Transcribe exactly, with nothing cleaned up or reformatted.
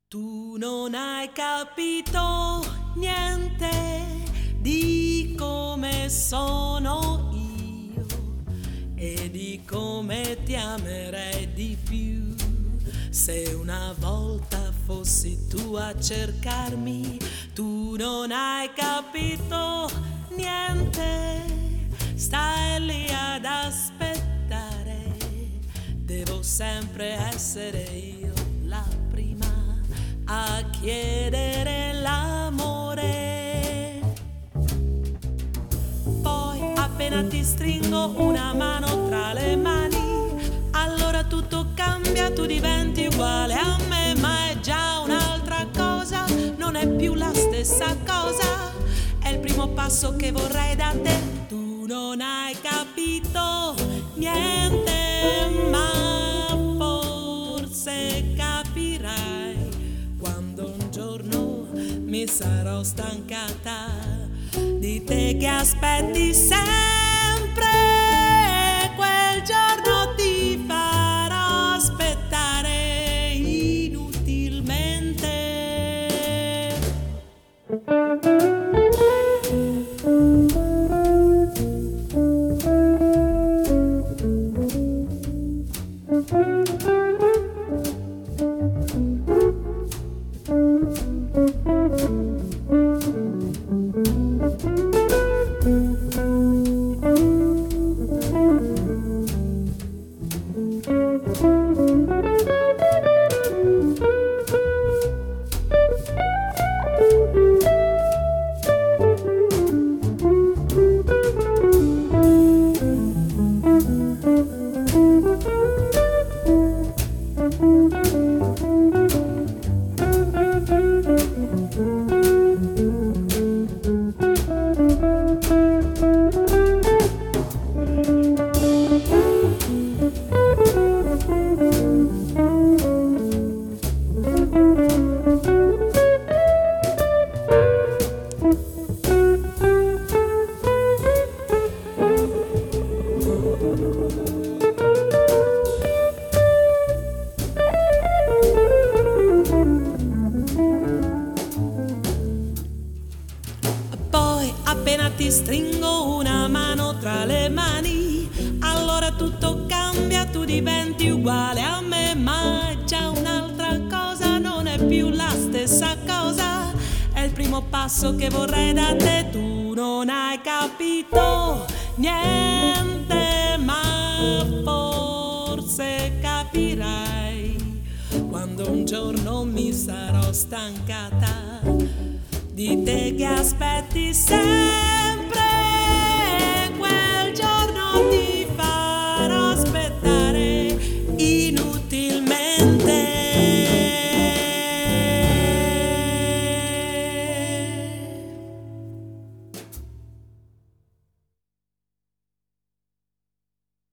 Tu non hai capito niente di come sono io e di come ti amerei di più. Se una volta fossi tu a cercarmi, tu non hai capito niente, stai lì ad aspettare, devo sempre essere io la prima a chiedere l'amore. Poi appena ti stringo una mano tra le mani, allora tutto cambia, tu diventi uguale a me, ma è già un'altra cosa, non è più la stessa cosa, è il primo passo che vorrei da te. Tu non hai capito niente, ma forse capirai quando un giorno mi sarò stancata di te che aspetti sempre. Quel giorno ti farò aspettare inutilmente. Appena ti stringo una mano tra le mani, allora tutto cambia, tu diventi uguale a me, ma è già un'altra cosa, non è più la stessa cosa, è il primo passo che vorrei da te. Tu non hai capito niente, ma forse capirai quando un giorno mi sarò stancata di te che aspetti sempre.